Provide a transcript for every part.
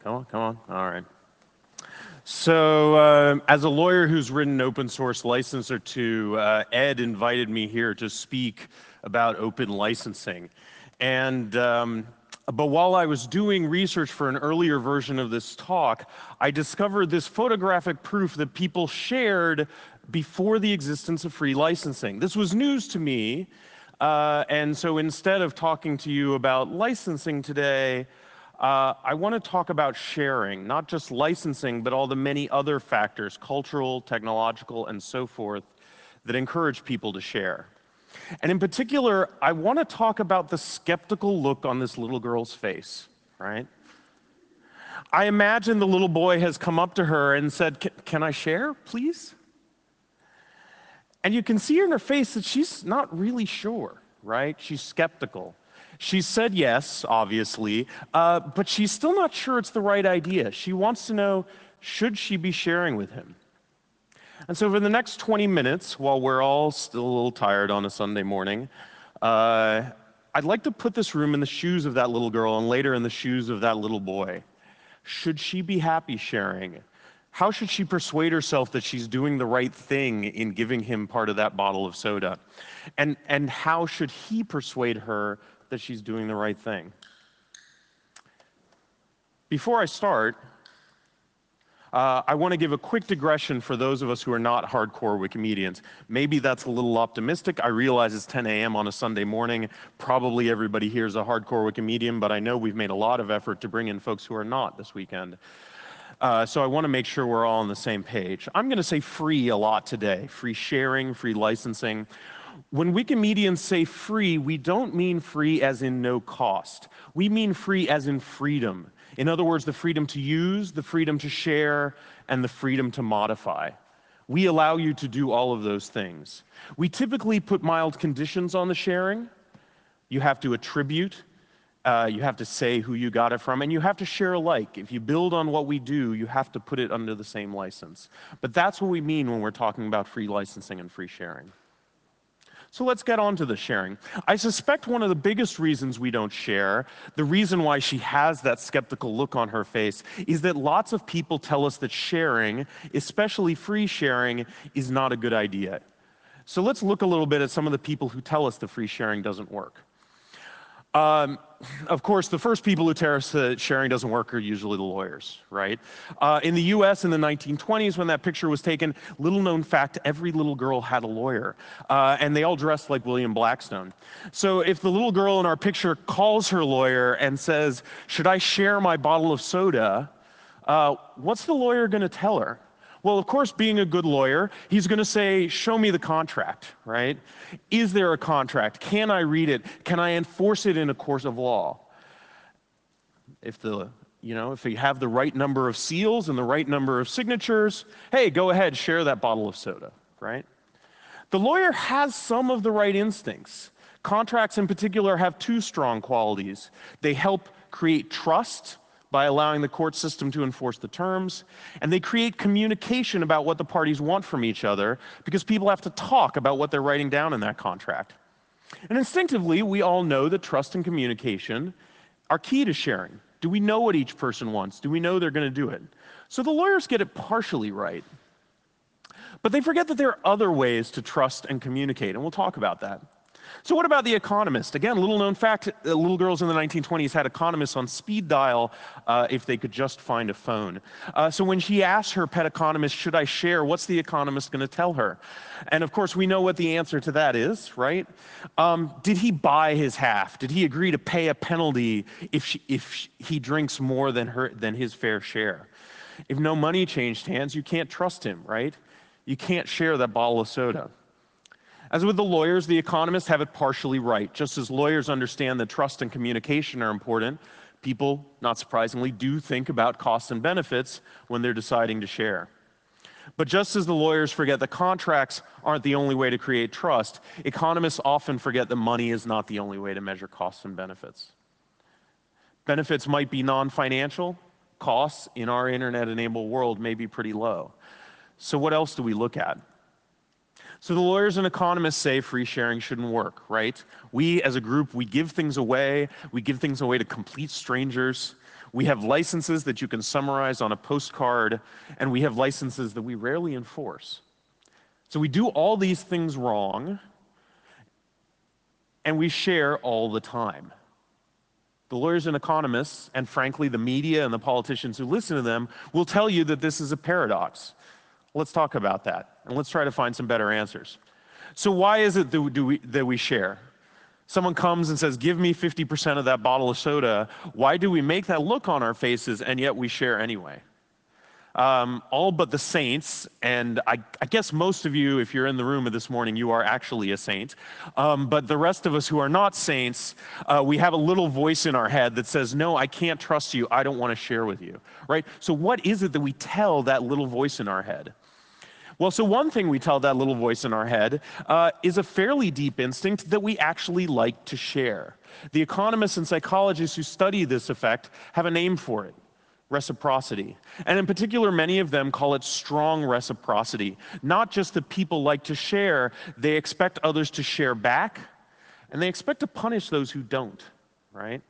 Come on. All right. So, as a lawyer who's written an open source license or two, Ed invited me here to speak about open licensing. And but while I was doing research for an earlier version of this talk, I discovered this photographic proof that people shared before the existence of free licensing. This was news to me, and so instead of talking to you about licensing today, I want to talk about sharing, not just licensing, but all the many other factors, cultural, technological, and so forth, that encourage people to share. And in particular, I want to talk about the skeptical look on this little girl's face, right? I imagine the little boy has come up to her and said, "Can I share, please?" And you can see in her face that she's not really sure, right? She's skeptical. She said yes, obviously, but she's still not sure it's the right idea. She wants to know, should she be sharing with him? And so for the next 20 minutes, while we're all still a little tired on a Sunday morning, I'd like to put this room in the shoes of that little girl and later in the shoes of that little boy. Should she be happy sharing? How should she persuade herself that she's doing the right thing in giving him part of that bottle of soda? And how should he persuade her that she's doing the right thing? Before I start, I want to give a quick digression for those of us who are not hardcore Wikimedians. Maybe that's a little optimistic. I realize it's 10 a.m. on a Sunday morning. Probably everybody here is a hardcore Wikimedian, but I know we've made a lot of effort to bring in folks who are not this weekend. So I want to make sure we're all on the same page. I'm going to say free a lot today. Free sharing, free licensing. When Wikimedians say free, we don't mean free as in no cost. We mean free as in freedom. In other words, the freedom to use, the freedom to share, and the freedom to modify. We allow you to do all of those things. We typically put mild conditions on the sharing. You have to attribute, you have to say who you got it from, and you have to share alike. If you build on what we do, you have to put it under the same license. But that's what we mean when we're talking about free licensing and free sharing. So let's get on to the sharing. I suspect one of the biggest reasons we don't share, the reason why she has that skeptical look on her face, is that lots of people tell us that sharing, especially free sharing, is not a good idea. So let's look a little bit at some of the people who tell us that free sharing doesn't work. Of course, the first people who tell us that sharing doesn't work are usually the lawyers, right? In the US in the 1920s, when that picture was taken, little known fact, every little girl had a lawyer, and they all dressed like William Blackstone. So if the little girl in our picture calls her lawyer and says, "Should I share my bottle of soda?" What's the lawyer going to tell her? Well, of course, being a good lawyer, he's going to say, "Show me the contract," right? Is there a contract? Can I read it? Can I enforce it in a court of law? If you have the right number of seals and the right number of signatures, hey, go ahead, share that bottle of soda, right? The lawyer has some of the right instincts. Contracts in particular have two strong qualities. They help create trust by allowing the court system to enforce the terms, and they create communication about what the parties want from each other because people have to talk about what they're writing down in that contract. And instinctively, we all know that trust and communication are key to sharing. Do we know what each person wants? Do we know they're going to do it? So the lawyers get it partially right. But they forget that there are other ways to trust and communicate, and we'll talk about that. So what about the economist? Again, little known fact, little girls in the 1920s had economists on speed dial if they could just find a phone. So when she asked her pet economist, "Should I share?" what's the economist going to tell her? And of course, we know what the answer to that is, right? Did he buy his half? Did he agree to pay a penalty if he drinks more than his fair share? If no money changed hands, you can't trust him, right? You can't share that bottle of soda. As with the lawyers, the economists have it partially right. Just as lawyers understand that trust and communication are important, people, not surprisingly, do think about costs and benefits when they're deciding to share. But just as the lawyers forget that contracts aren't the only way to create trust, economists often forget that money is not the only way to measure costs and benefits. Benefits might be non-financial. Costs in our internet-enabled world may be pretty low. So what else do we look at? So the lawyers and economists say free sharing shouldn't work, right? We, as a group, we give things away. We give things away to complete strangers. We have licenses that you can summarize on a postcard, and we have licenses that we rarely enforce. So we do all these things wrong, and we share all the time. The lawyers and economists, and frankly the media and the politicians who listen to them, will tell you that this is a paradox. Let's talk about that, and let's try to find some better answers. So why is it that we share? Someone comes and says, give me 50% of that bottle of soda. Why do we make that look on our faces, and yet we share anyway? All but the saints, and I guess most of you, if you're in the room this morning, you are actually a saint. But the rest of us who are not saints, we have a little voice in our head that says, no, I can't trust you. I don't want to share with you, right? So what is it that we tell that little voice in our head? Well, so one thing we tell that little voice in our head is a fairly deep instinct that we actually like to share. The economists and psychologists who study this effect have a name for it: reciprocity. And in particular, many of them call it strong reciprocity. Not just that people like to share, they expect others to share back, and they expect to punish those who don't, right?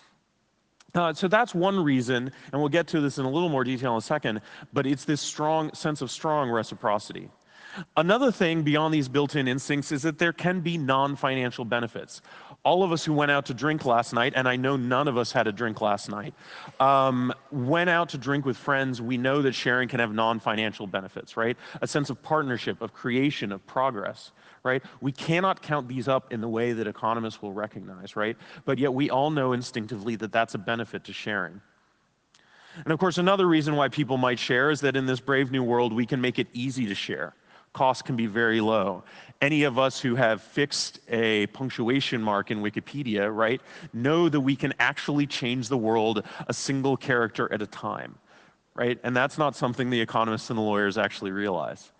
So that's one reason, and we'll get to this in a little more detail in a second, but it's this strong sense of strong reciprocity. Another thing beyond these built-in instincts is that there can be non-financial benefits. All of us who went out to drink last night, and I know none of us had a drink last night, went out to drink with friends. We know that sharing can have non-financial benefits, right? A sense of partnership, of creation, of progress, right? We cannot count these up in the way that economists will recognize, right? But yet we all know instinctively that that's a benefit to sharing. And of course, another reason why people might share is that in this brave new world, we can make it easy to share. Costs can be very low. Any of us who have fixed a punctuation mark in Wikipedia, right, know that we can actually change the world a single character at a time, right? And that's not something the economists and the lawyers actually realize.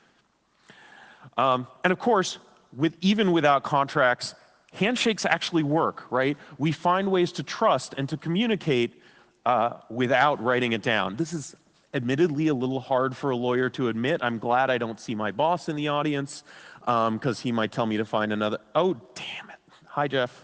And of course, even without contracts, handshakes actually work, right? We find ways to trust and to communicate without writing it down. This is admittedly a little hard for a lawyer to admit. I'm glad I don't see my boss in the audience, because he might tell me to find another. Oh, damn it. Hi, Jeff.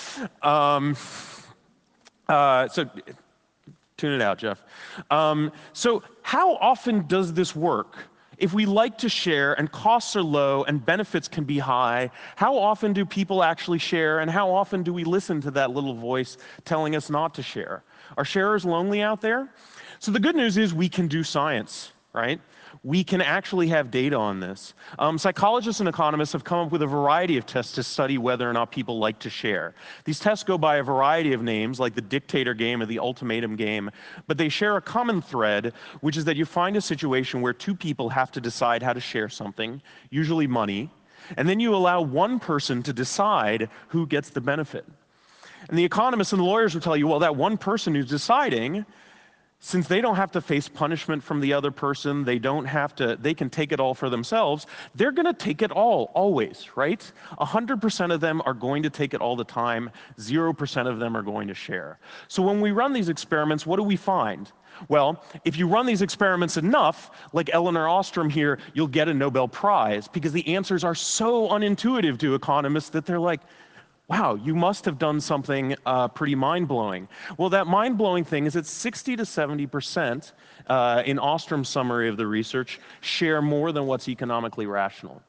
So tune it out, Jeff. So how often does this work? If we like to share and costs are low and benefits can be high, how often do people actually share, and how often do we listen to that little voice telling us not to share? Are sharers lonely out there? So the good news is we can do science, right? We can actually have data on this. Psychologists and economists have come up with a variety of tests to study whether or not people like to share. These tests go by a variety of names, like the dictator game or the ultimatum game, but they share a common thread, which is that you find a situation where two people have to decide how to share something, usually money, and then you allow one person to decide who gets the benefit. And the economists and the lawyers will tell you, well, that one person who's deciding, since they don't have to face punishment from the other person, they can take it all for themselves, they're gonna take it all, always, right? 100% of them are going to take it all the time, 0% of them are going to share. So when we run these experiments, what do we find? Well, if you run these experiments enough, like Elinor Ostrom here, you'll get a Nobel Prize, because the answers are so unintuitive to economists that they're like, wow, you must have done something pretty mind-blowing. Well, that mind-blowing thing is that 60 to 70% in Ostrom's summary of the research share more than what's economically rational.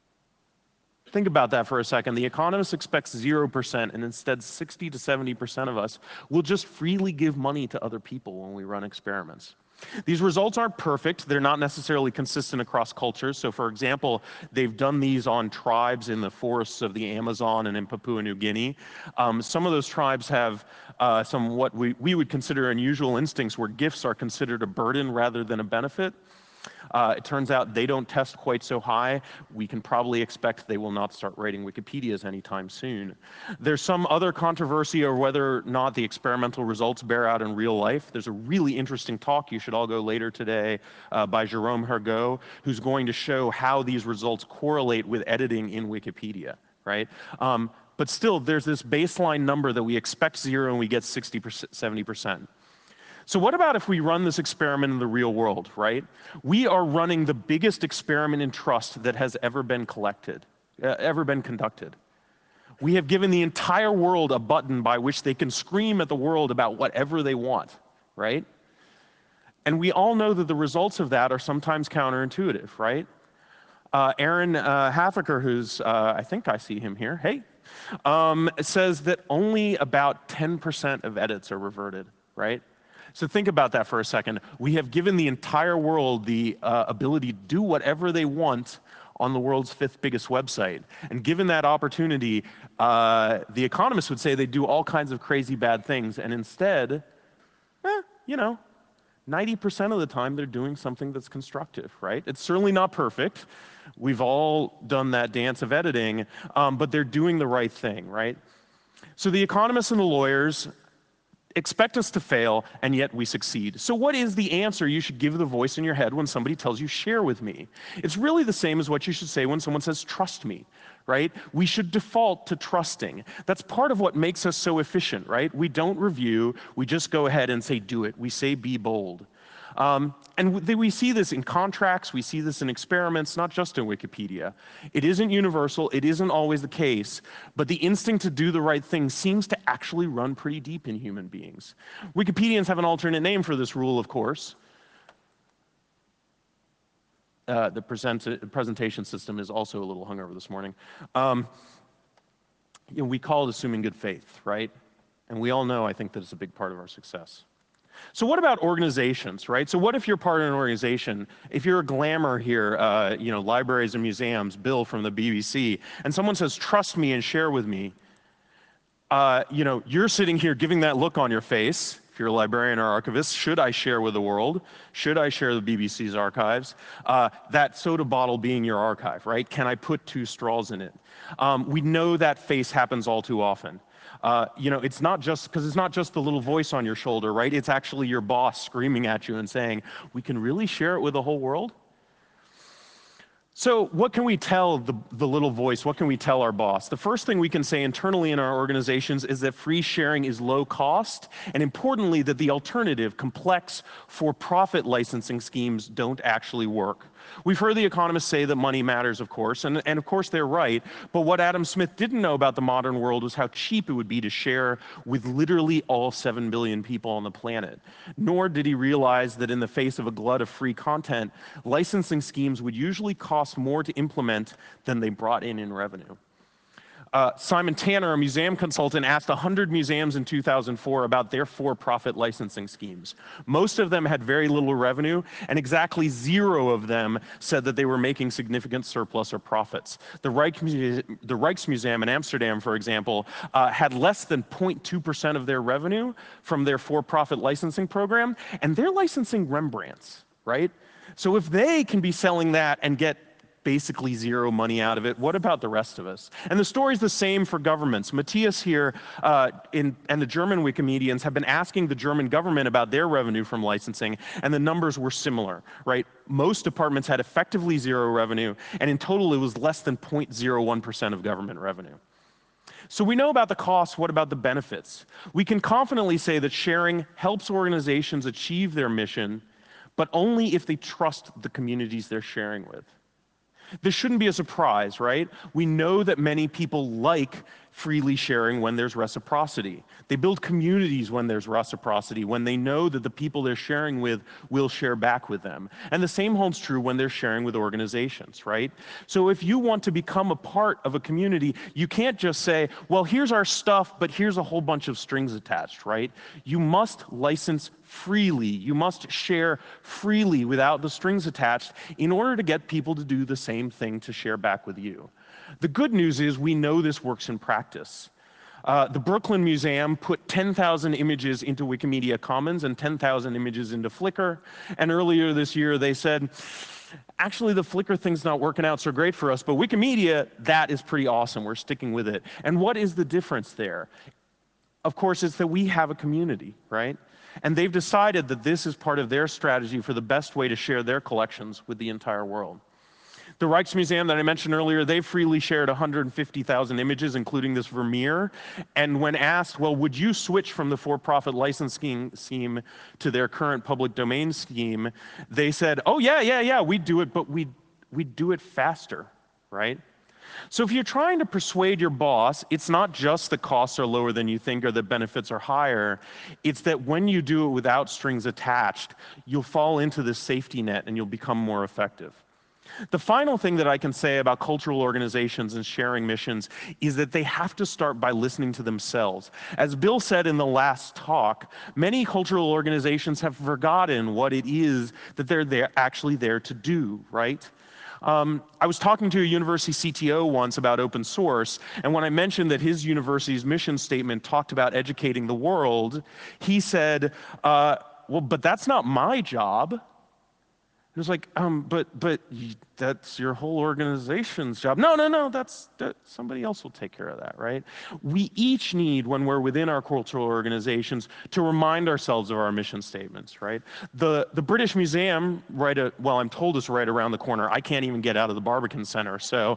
Think about that for a second. The economist expects 0%, and instead 60 to 70% of us will just freely give money to other people when we run experiments. These results aren't perfect. They're not necessarily consistent across cultures. So for example, they've done these on tribes in the forests of the Amazon and in Papua New Guinea. Some of those tribes have some what we would consider unusual instincts, where gifts are considered a burden rather than a benefit. It turns out they don't test quite so high. We can probably expect they will not start writing Wikipedias anytime soon. There's some other controversy over whether or not the experimental results bear out in real life. There's a really interesting talk, you should all go later today, by Jerome Hergot, who's going to show how these results correlate with editing in Wikipedia, right? But still, there's this baseline number that we expect 0 and we get 60%, 70%. So what about if we run this experiment in the real world, right? We are running the biggest experiment in trust that has ever been conducted. We have given the entire world a button by which they can scream at the world about whatever they want, right? And we all know that the results of that are sometimes counterintuitive, right? Aaron Hafeker, who's, I think I see him here, hey, says that only about 10% of edits are reverted, right? So think about that for a second. We have given the entire world the ability to do whatever they want on the world's 5th biggest website. And given that opportunity, The Economist would say they do all kinds of crazy bad things, and instead, you know, 90% of the time they're doing something that's constructive, right? It's certainly not perfect. We've all done that dance of editing, but they're doing the right thing, right? So the economists and the lawyers expect us to fail, and yet we succeed. So what is the answer you should give the voice in your head when somebody tells you, share with me? It's really the same as what you should say when someone says, trust me, right? We should default to trusting. That's part of what makes us so efficient, right? We don't review, we just go ahead and say, do it. We say, be bold. And we see this in contracts, we see this in experiments, not just in Wikipedia. It isn't universal, it isn't always the case, but the instinct to do the right thing seems to actually run pretty deep in human beings. Wikipedians have an alternate name for this rule, of course. The presentation system is also a little hungover this morning. We call it assuming good faith, right? And we all know, I think, that it's a big part of our success. So what about organizations, right? So what if you're part of an organization, if you're a glamour here, libraries and museums, Bill from the BBC, and someone says, trust me and share with me, you're sitting here giving that look on your face, if you're a librarian or archivist, should I share with the world? Should I share the BBC's archives? That soda bottle being your archive, right? Can I put 2 straws in it? We know that face happens all too often. It's not just the little voice on your shoulder, right? It's actually your boss screaming at you and saying, we can really share it with the whole world? So what can we tell the little voice? What can we tell our boss? The first thing we can say internally in our organizations is that free sharing is low cost, and importantly, that the alternative, complex for-profit licensing schemes don't actually work. We've heard the economists say that money matters, of course, and of course they're right, but what Adam Smith didn't know about the modern world was how cheap it would be to share with literally all 7 billion people on the planet. Nor did he realize that in the face of a glut of free content, licensing schemes would usually cost more to implement than they brought in revenue. Simon Tanner, a museum consultant, asked 100 museums in 2004 about their for-profit licensing schemes. Most of them had very little revenue, and exactly 0 of them said that they were making significant surplus or profits. The Rijksmuseum in Amsterdam, for example, had less than 0.2% of their revenue from their for-profit licensing program, and they're licensing Rembrandts, right? So if they can be selling that and get basically 0 money out of it, what about the rest of us? And the story's the same for governments. Matthias here and the German Wikimedians have been asking the German government about their revenue from licensing, and the numbers were similar, right? Most departments had effectively 0 revenue, and in total it was less than 0.01% of government revenue. So we know about the costs, what about the benefits? We can confidently say that sharing helps organizations achieve their mission, but only if they trust the communities they're sharing with. This shouldn't be a surprise, right? We know that many people like freely sharing when there's reciprocity. They build communities when there's reciprocity, when they know that the people they're sharing with will share back with them. And the same holds true when they're sharing with organizations, right? So if you want to become a part of a community, you can't just say, well, here's our stuff, but here's a whole bunch of strings attached, right? You must license freely. You must share freely without the strings attached in order to get people to do the same thing to share back with you. The good news is we know this works in practice. The Brooklyn Museum put 10,000 images into Wikimedia Commons and 10,000 images into Flickr. And earlier this year they said, actually the Flickr thing's not working out so great for us, but Wikimedia, that is pretty awesome. We're sticking with it. And what is the difference there? Of course, it's that we have a community, right? And they've decided that this is part of their strategy for the best way to share their collections with the entire world. The Rijksmuseum that I mentioned earlier, they freely shared 150,000 images, including this Vermeer. And when asked, well, would you switch from the for-profit licensing scheme to their current public domain scheme, they said, oh, yeah, we'd do it, but we'd do it faster, right? So if you're trying to persuade your boss, it's not just the costs are lower than you think or the benefits are higher. It's that when you do it without strings attached, you'll fall into this safety net and you'll become more effective. The final thing that I can say about cultural organizations and sharing missions is that they have to start by listening to themselves. As Bill said in the last talk, many cultural organizations have forgotten what it is that they're actually there to do, right? I was talking to a university CTO once about open source, and when I mentioned that his mission statement talked about educating the world, he said, well, but that's not my job. It was like, but that's your whole organization's job. No, that somebody else will take care of that, right? We each need, when we're within our cultural organizations, to remind ourselves of our mission statements, right? The British Museum, well, I'm told it's right around the corner. I can't even get out of the Barbican Center, so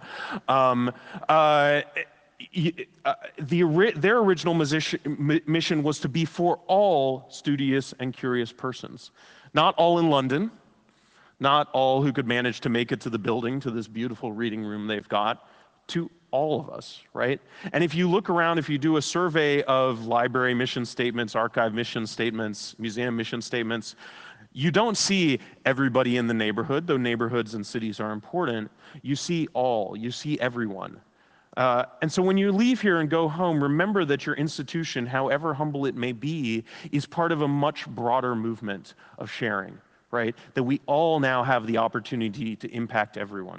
their original mission was to be for all studious and curious persons. Not all in London, not all who could manage to make it to the building, to this beautiful reading room they've got, to all of us, right? And if you look around, if you do a survey of library mission statements, archive mission statements, museum mission statements, you don't see everybody in the neighborhood, though neighborhoods and cities are important. You see all, you see everyone. And so when you leave here and go home, remember that your institution, however humble it may be, is part of a much broader movement of sharing. Right? That we all now have the opportunity to impact everyone.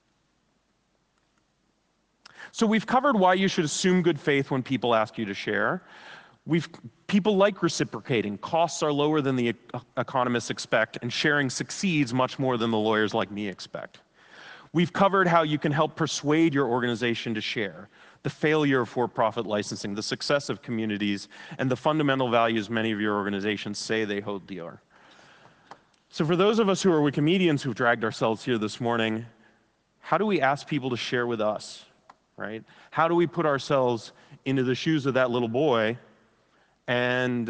So we've covered why you should assume good faith when people ask you to share. People like reciprocating. Costs are lower than the economists expect, and sharing succeeds much more than the lawyers like me expect. We've covered how you can help persuade your organization to share, the failure of for-profit licensing, the success of communities, and the fundamental values many of your organizations say they hold dear. So for those of us who are Wikimedians who've dragged ourselves here this morning, how do we ask people to share with us, right? How do we put ourselves into the shoes of that little boy and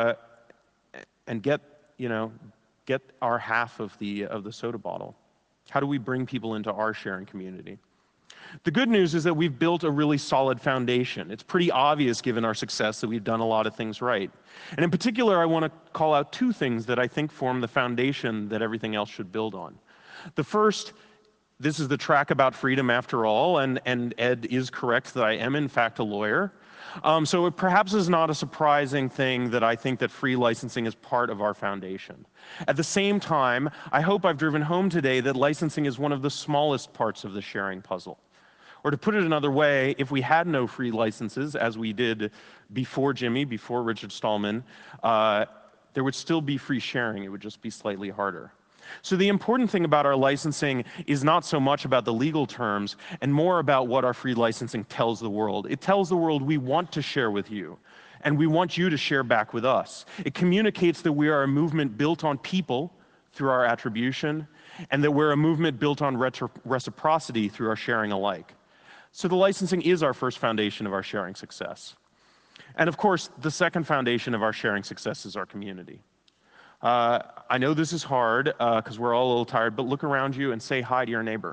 get our half of the soda bottle? How do we bring people into our sharing community? The good news is that we've built a really solid foundation. It's pretty obvious, given our success, that we've done a lot of things right. And in particular, I want to call out two things that I think form the foundation that everything else should build on. The first, this is the track about freedom after all, and Ed is correct that I am in fact a lawyer. So it perhaps is not a surprising thing that I think that free licensing is part of our foundation. At the same time, I hope I've driven home today that licensing is one of the smallest parts of the sharing puzzle. Or to put it another way, if we had no free licenses, as we did before Jimmy, before Richard Stallman, there would still be free sharing. It would just be slightly harder. So the important thing about our licensing is not so much about the legal terms and more about what our free licensing tells the world. It tells the world we want to share with you, and we want you to share back with us. It communicates that we are a movement built on people through our attribution, and that we're a movement built on reciprocity through our sharing alike. So the licensing is our first foundation of our sharing success. And of course, the second foundation of our sharing success is our community. I know this is hard because we're all a little tired, but look around you and say hi to your neighbor.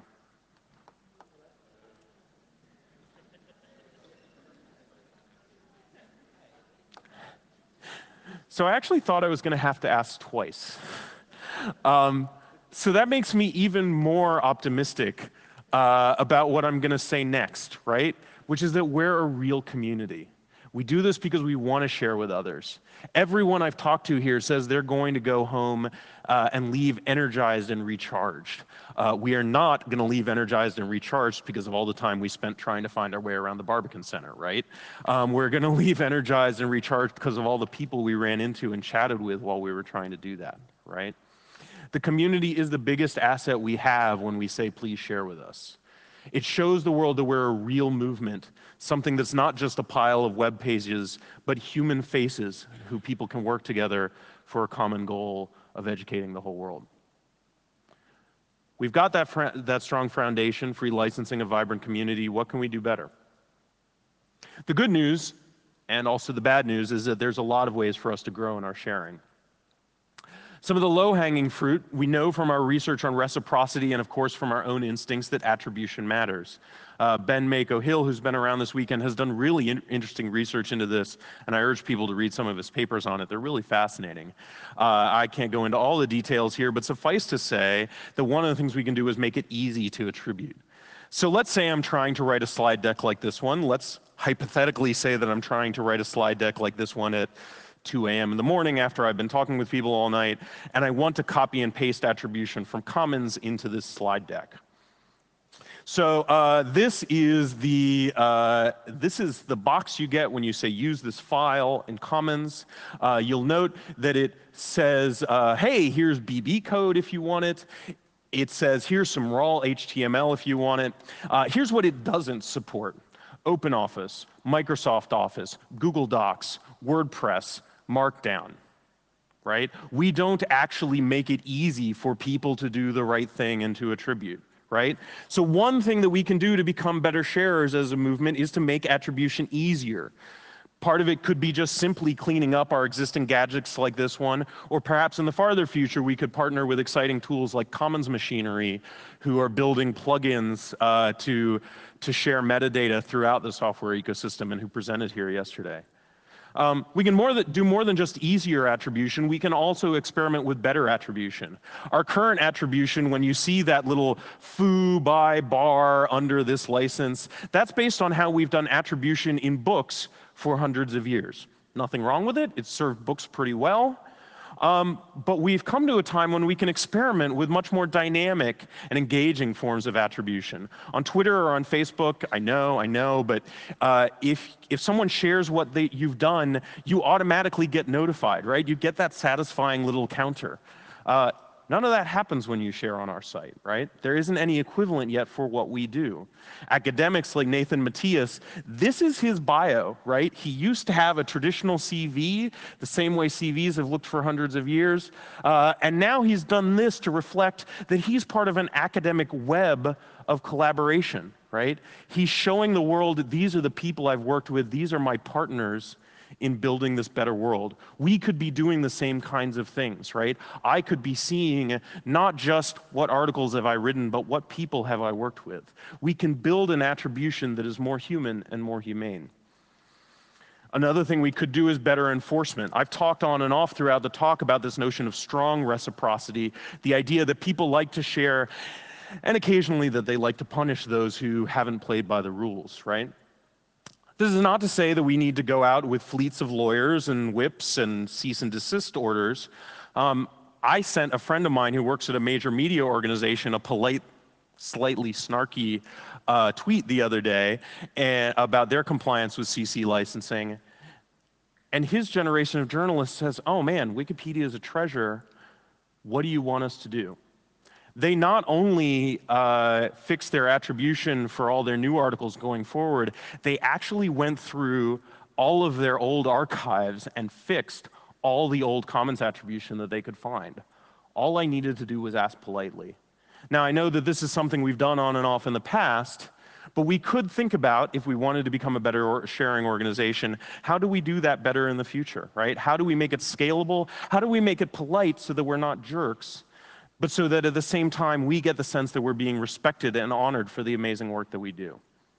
So I actually thought I was going to have to ask twice. So that makes me even more optimistic about what I'm going to say next, right? Which is that we're a real community. We do this because we want to share with others. Everyone I've talked to here says they're going to go home and leave energized and recharged. We are not going to leave energized and recharged because of all the time we spent trying to find our way around the Barbican Center, right? We're going to leave energized and recharged because of all the people we ran into and chatted with while we were trying to do that, right? The community is the biggest asset we have when we say, please share with us. It shows the world that we're a real movement, something that's not just a pile of web pages, but human faces who people can work together for a common goal of educating the whole world. We've got that strong foundation, free licensing, a vibrant community. What can we do better? The good news, and also the bad news, is that there's a lot of ways for us to grow in our sharing. Some of the low-hanging fruit, we know from our research on reciprocity and of course from our own instincts that attribution matters. Ben Mako-Hill, who's been around this weekend, has done really interesting research into this, and I urge people to read some of his papers on it. They're really fascinating. I can't go into all the details here, but suffice to say that one of the things we can do is make it easy to attribute. So let's say I'm trying to write a slide deck like this one. Let's hypothetically say that I'm trying to write a slide deck like this one at 2 a.m. in the morning after I've been talking with people all night, and I want to copy and paste attribution from Commons into this slide deck. So this is the box you get when you say use this file in Commons. You'll note that it says, hey, here's BB code if you want it. It says here's some raw HTML if you want it. Here's what it doesn't support: OpenOffice, Microsoft Office, Google Docs, WordPress, Markdown, right? We don't actually make it easy for people to do the right thing and to attribute, right? So one thing that we can do to become better sharers as a movement is to make attribution easier. Part of it could be just simply cleaning up our existing gadgets like this one, or perhaps in the farther future we could partner with exciting tools like Commons Machinery, who are building plugins to share metadata throughout the software ecosystem and who presented here yesterday. We can do more than just easier attribution. We can also experiment with better attribution. Our current attribution, when you see that little foo by bar under this license, that's based on how we've done attribution in books for hundreds of years. Nothing wrong with it. It served books pretty well. But we've come to a time when we can experiment with much more dynamic and engaging forms of attribution. On Twitter or on Facebook, I know, but if someone shares what you've done, you automatically get notified, right? You get that satisfying little counter. None of that happens when you share on our site, right? There isn't any equivalent yet for what we do. Academics like Nathan Matias, this is his bio, right? He used to have a traditional CV, the same way CVs have looked for hundreds of years, and now he's done this to reflect that he's part of an academic web of collaboration, right? He's showing the world that these are the people I've worked with, these are my partners in building this better world. We could be doing the same kinds of things, right? I could be seeing not just what articles have I written, but what people have I worked with. We can build an attribution that is more human and more humane. Another thing we could do is better enforcement. I've talked on and off throughout the talk about this notion of strong reciprocity, the idea that people like to share, and occasionally that they like to punish those who haven't played by the rules, right? This is not to say that we need to go out with fleets of lawyers and whips and cease and desist orders. I sent a friend of mine who works at a major media organization a polite, slightly snarky tweet the other day about their compliance with CC licensing. And his generation of journalists says, oh man, Wikipedia is a treasure. What do you want us to do? They not only fixed their attribution for all their new articles going forward, they actually went through all of their old archives and fixed all the old Commons attribution that they could find. All I needed to do was ask politely. Now, I know that this is something we've done on and off in the past, but we could think about, if we wanted to become a better sharing organization, how do we do that better in the future, right? How do we make it scalable? How do we make it polite so that we're not jerks, but so that at the same time we get the sense that we're being respected and honored for the amazing work that we do?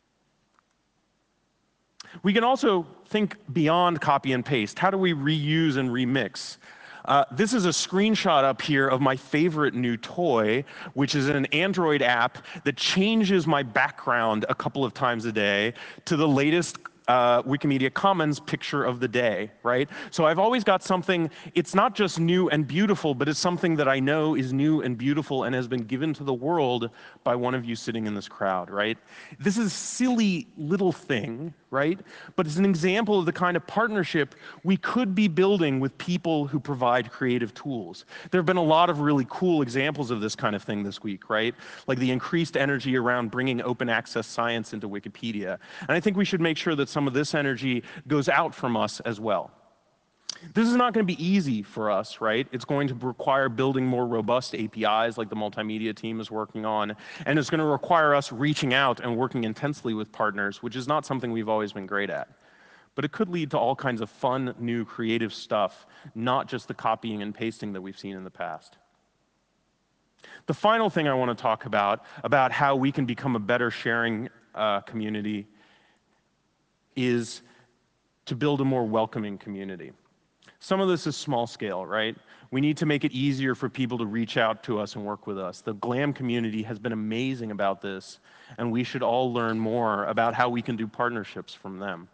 We can also think beyond copy and paste. How do we reuse and remix? This is a screenshot up here of my favorite new toy, which is an Android app that changes my background a couple of times a day to the latest Wikimedia Commons picture of the day, right? So I've always got something, it's not just new and beautiful, but it's something that I know is new and beautiful and has been given to the world by one of you sitting in this crowd, right? This is a silly little thing, right? But it's an example of the kind of partnership we could be building with people who provide creative tools. There have been a lot of really cool examples of this kind of thing this week, right? Like the increased energy around bringing open access science into Wikipedia. And I think we should make sure that some of this energy goes out from us as well. This is not going to be easy for us, right? It's going to require building more robust APIs like the multimedia team is working on, and it's going to require us reaching out and working intensely with partners, which is not something we've always been great at. but it could lead to all kinds of fun, new, creative stuff, not just the copying and pasting that we've seen in the past. The final thing I want to talk about how we can become a better sharing community, is to build a more welcoming community. Some of this is small scale, right? We need to make it easier for people to reach out to us and work with us. The GLAM community has been amazing about this, and we should all learn more about how we can do partnerships from them.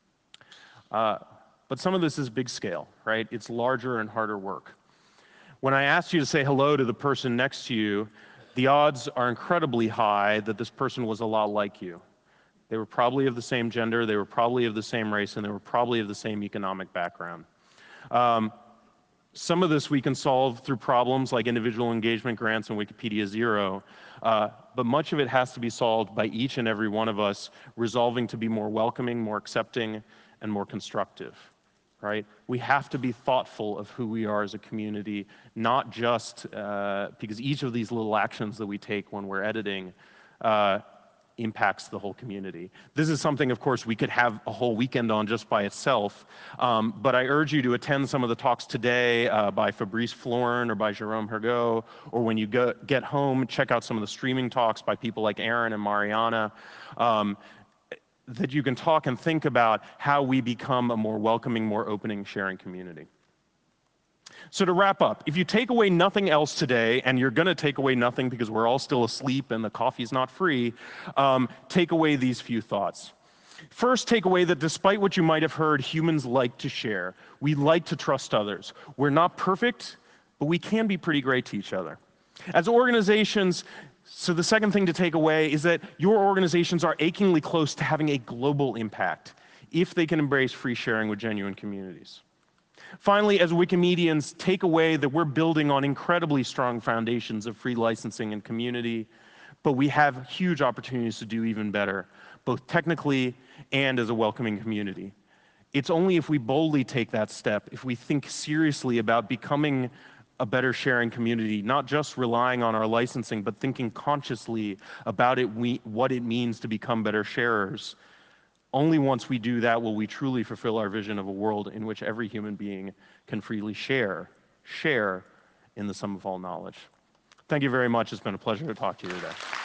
But some of this is big scale, right? It's larger and harder work. When I asked you to say hello to the person next to you, the odds are incredibly high that this person was a lot like you. They were probably of the same gender, they were probably of the same race, and they were probably of the same economic background. Some of this we can solve through problems like individual engagement grants and Wikipedia Zero, but much of it has to be solved by each and every one of us resolving to be more welcoming, more accepting, and more constructive, right? We have to be thoughtful of who we are as a community, not just because each of these little actions that we take when we're editing impacts the whole community. This is something, of course, we could have a whole weekend on just by itself, but I urge you to attend some of the talks today by Fabrice Florin or by Jérôme Hergot, or when you get home, check out some of the streaming talks by people like Aaron and Mariana, that you can talk and think about how we become a more welcoming, more opening, sharing community. So to wrap up, if you take away nothing else today, and you're going to take away nothing because we're all still asleep and the coffee's not free, take away these few thoughts. First, take away that despite what you might have heard, humans like to share. We like to trust others. We're not perfect, but we can be pretty great to each other. As organizations, so the second thing to take away is that your organizations are achingly close to having a global impact if they can embrace free sharing with genuine communities. Finally, as Wikimedians, take away that we're building on incredibly strong foundations of free licensing and community, but we have huge opportunities to do even better, both technically and as a welcoming community. It's only if we boldly take that step, if we think seriously about becoming a better sharing community, not just relying on our licensing, but thinking consciously about what it means to become better sharers. Only once we do that will we truly fulfill our vision of a world in which every human being can freely share in the sum of all knowledge. Thank you very much. It's been a pleasure to talk to you today.